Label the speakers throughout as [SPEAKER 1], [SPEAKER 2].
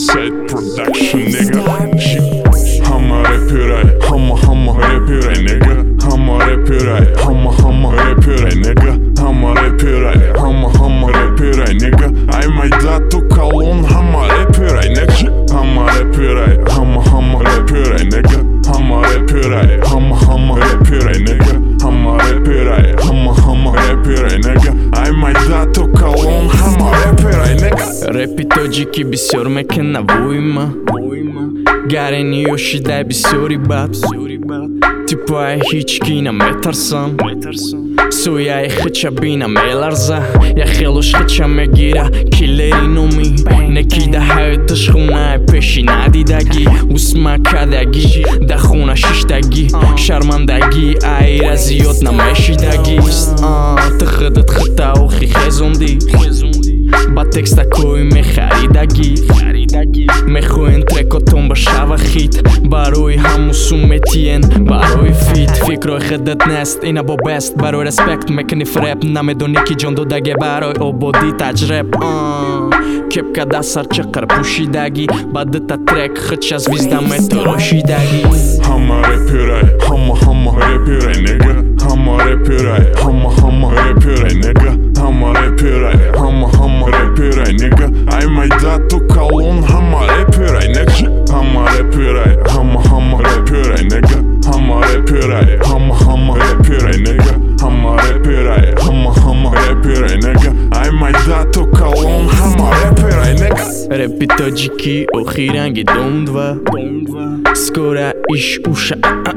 [SPEAKER 1] Set production nigga. I'm a rapper, I'm a rapper nigga. I'm a rapper, I'm a rapper nigga. I'm a rapper, I'm a rapper nigga. I'm a dato колон, I'm a rapper nigga. I'm a rapper, I'm a rapper nigga. I'm a rapper, I'm a rapper nigga. I'm a rapper, I'm a rapper nigga. I'm a dato колон, I'm a rapper nigga.
[SPEAKER 2] Репитоджики бисер мекен на вуима Гарени йоши дай бисери бат Типа е хички на метарсам Суя е хича бина меларза Я хелош хича мегира Килери номи Неки да хайоташ хуна е пеши надидаги Усма кадаги Да хуна шиштаги Шармандаги Ай разиот на мешидаги Тхъдът хъта охи хезонди Ба текста кой ме харидаги Ме хуен треко томба шава хит Барой хамусу метиен Барой фит Фикрой хъдът нест и на бобест Барой респект мекни в реп Наме до ники джондо даге барой ободи тач реп Кепка да сарча карпуши даги Бадата трек хъча звизда ме тороши даги
[SPEAKER 1] I'm a rapper, I'm a rapper nigga. I'm a rapper, I'm a rapper nigga. I'm a rapper, I'm a rapper nigga. I'm a dato колон, I'm a rapper nigga. I'm a rapper, I'm a rapper nigga. I'm a rapper, I'm a rapper nigga. I'm a rapper, I'm a rapper nigga. I'm a dato колон, I'm a rapper nigga.
[SPEAKER 2] Репитоджики охиранги домдва Скора иш уша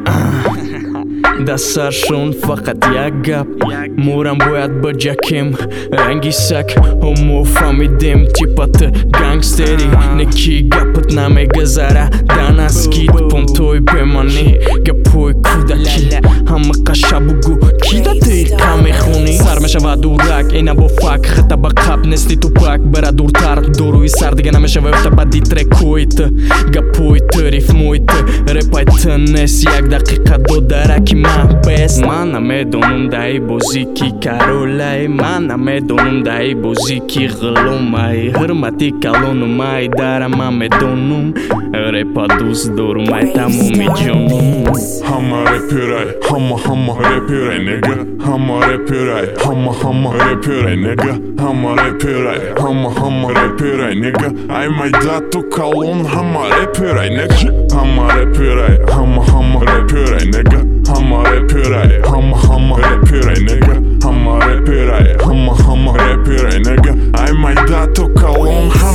[SPEAKER 2] Да саршон фақат як гап Мурам бояд ба ҷакем ранги сак Ҳумо фамидем типата гангстери Неки гапат намегазара данаскид Понтои бемани гапои кудаки Ҳама қаша бугу ки да тиқа мехунӣ Сар мешава дурак ина бо фак хата ба қаб нести тупак бара дуртар доруи сар дига намешава ёфта ба ди трекоит гапоит рифмоит репайт нес як дақиқа додараки ман бест Ман намедонам дай бозӣ ки каролай Ман намедонам дай бозӣ ки ғиломай ҳурмати калонумай дарама медонум репа дӯст дорумай тамоми ҷонум
[SPEAKER 1] I'm a rapper, I'm a rapper nigga. I'm a rapper, I'm a rapper nigga. I'm a rapper, I'm a rapper nigga. I'm a dato колон, I'm a rapper nigga. I'm a rapper, I'm a rapper nigga. I'm a rapper, I'm a rapper nigga. I'm a rapper, I'm a rapper nigga. I'm a dato колон.